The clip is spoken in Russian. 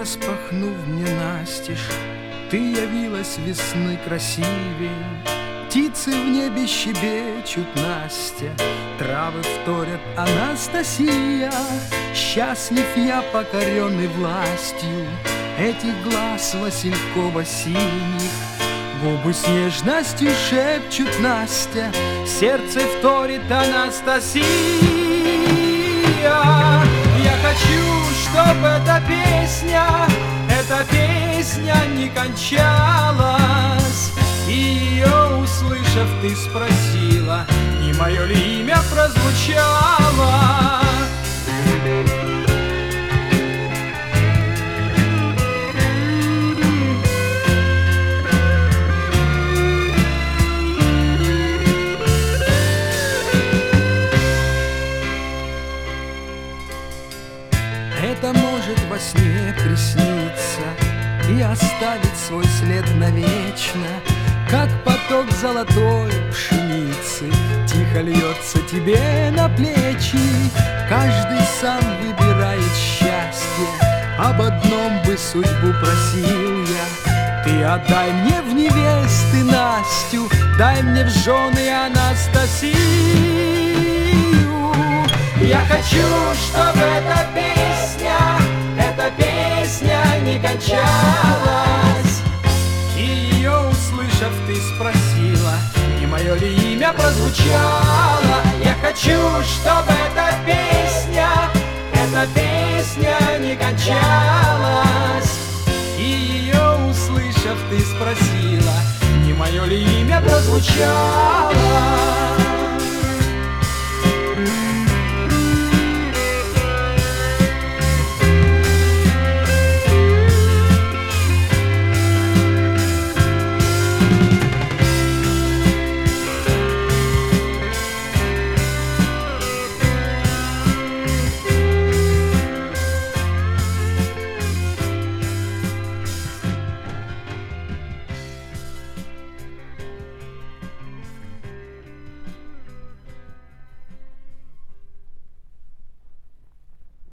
распахнув мне настежь, ты явилась весны красивей. Птицы в небе щебечут, Настя, травы вторят, Анастасия. Счастлив я, покоренный властью этих глаз василькова-синих. Губы с нежностью шепчут, Настя, сердце вторит, Анастасия. Я хочу, чтоб эта песня не кончалась. И ее услышав, ты спросила, не мое ли имя прозвучало. Это может во сне присниться и оставить свой след навечно, как поток золотой пшеницы тихо льется тебе на плечи. Каждый сам выбирает счастье, об одном бы судьбу просил я. Ты отдай мне в невесты Настю, дай мне в жены Анастасию. Я хочу, чтобы эта песня не кончалась. И ее услышав, ты спросила, не мое ли имя прозвучало. Я хочу, чтобы эта песня не кончалась. И ее услышав, ты спросила, не мое ли имя прозвучало.